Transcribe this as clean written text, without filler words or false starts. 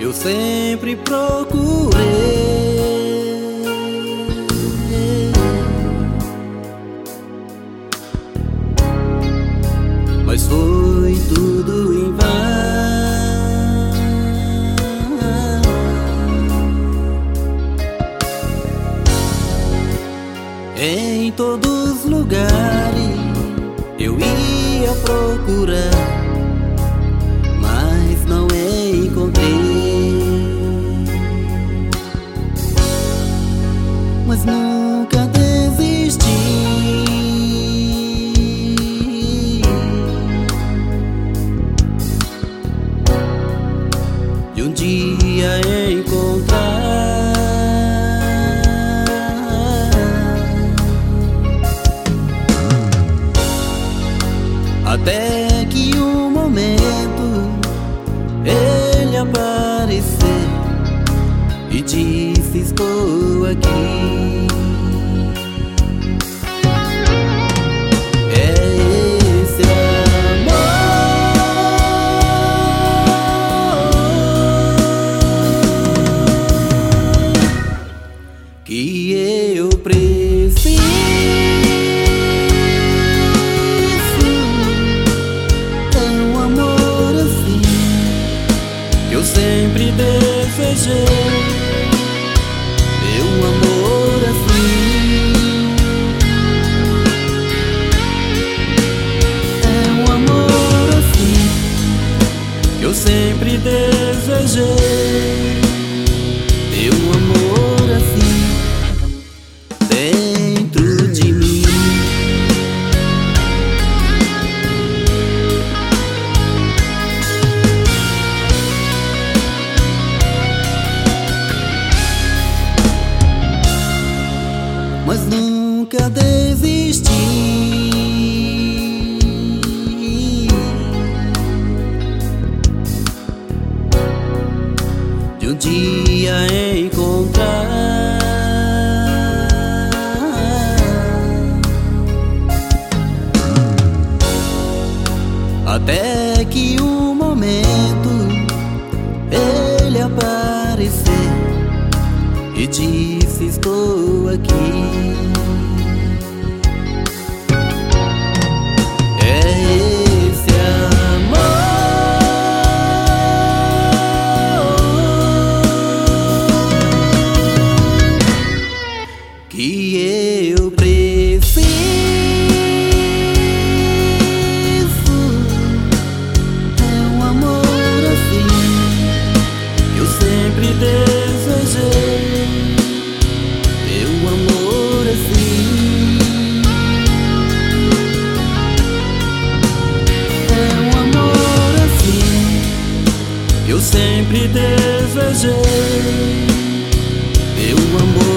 eu sempre procurei, mas foi tudo em vão. Em todos os lugares eu ia procurar, mas não encontrei. Mas nunca desisti. De um dia encontrar. Até que um momento ele apareceu e disse: estou aqui. É esse amor que eu preciso. Eu sempre desejei meu amor assim. É um amor assim que eu sempre desejei. Meu amor assim dentro de mim. Mas nunca desisti. De um dia encontrar. Até que um momento ele apareceu e disse: estou aqui. É esse amor que eu preciso. É um amor assim eu sempre desejei. Meu amor assim é um amor assim eu sempre desejei. Meu amor